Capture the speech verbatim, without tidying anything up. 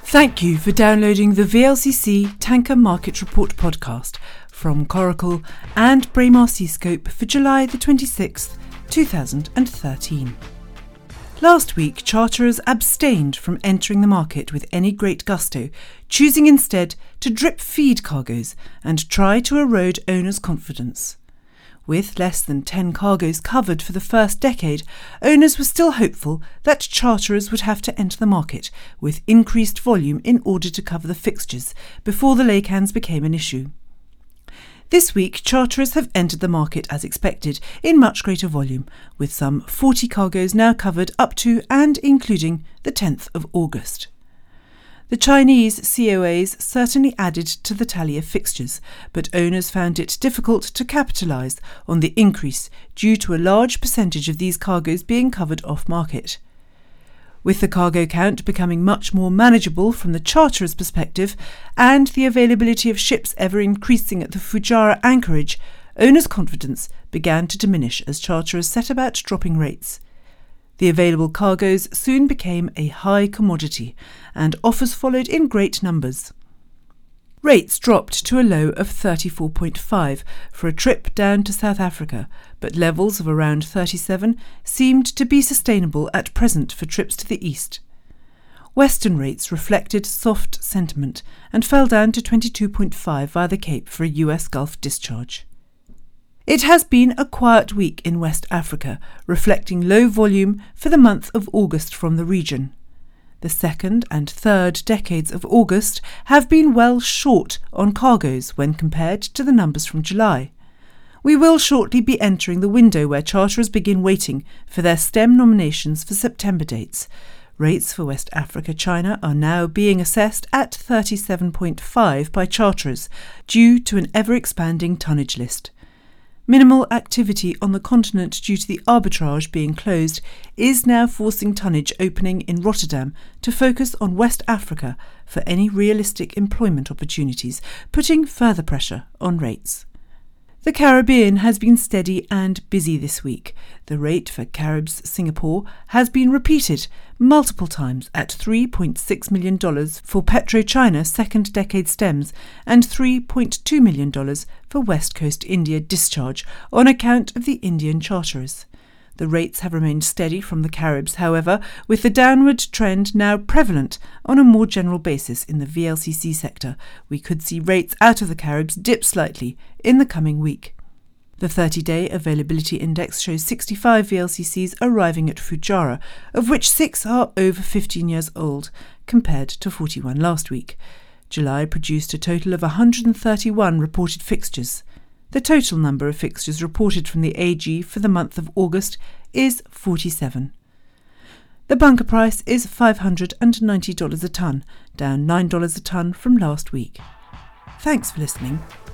Thank you for downloading the V L C C Tanker Market Report podcast from Coracle and Braemar Seascope for July the twenty-sixth, two thousand thirteen. Last week, charterers abstained from entering the market with any great gusto, choosing instead to drip feed cargoes and try to erode owners' confidence. With less than ten cargoes covered for the first decade, owners were still hopeful that charterers would have to enter the market with increased volume in order to cover the fixtures before the laycans became an issue. This week, charterers have entered the market as expected in much greater volume, with some forty cargoes now covered up to and including the tenth of August. The Chinese C O As certainly added to the tally of fixtures, but owners found it difficult to capitalise on the increase due to a large percentage of these cargoes being covered off-market. With the cargo count becoming much more manageable from the charterer's perspective and the availability of ships ever increasing at the Fujairah anchorage, owners' confidence began to diminish as charterers set about dropping rates. The available cargoes soon became a high commodity, and offers followed in great numbers. Rates dropped to a low of thirty-four point five for a trip down to South Africa, but levels of around thirty-seven seemed to be sustainable at present for trips to the east. Western rates reflected soft sentiment and fell down to twenty-two point five via the Cape for a U S Gulf discharge. It has been a quiet week in West Africa, reflecting low volume for the month of August from the region. The second and third decades of August have been well short on cargoes when compared to the numbers from July. We will shortly be entering the window where charterers begin waiting for their stem nominations for September dates. Rates for West Africa China are now being assessed at thirty-seven point five by charterers, due to an ever-expanding tonnage list. Minimal activity on the continent due to the arbitrage being closed is now forcing tonnage opening in Rotterdam to focus on West Africa for any realistic employment opportunities, putting further pressure on rates. The Caribbean has been steady and busy this week. The rate for Caribs Singapore has been repeated multiple times at three point six million dollars for PetroChina second decade stems and three point two million dollars for West Coast India discharge on account of the Indian charterers. The rates have remained steady from the Caribs, however, with the downward trend now prevalent on a more general basis in the V L C C sector. We could see rates out of the Caribs dip slightly in the coming week. The thirty-day availability index shows sixty-five V L C Cs arriving at Fujairah, of which six are over fifteen years old, compared to forty-one last week. July produced a total of one hundred thirty-one reported fixtures. The total number of fixtures reported from the A G for the month of August is forty-seven. The bunker price is five hundred ninety dollars a tonne, down nine dollars a tonne from last week. Thanks for listening.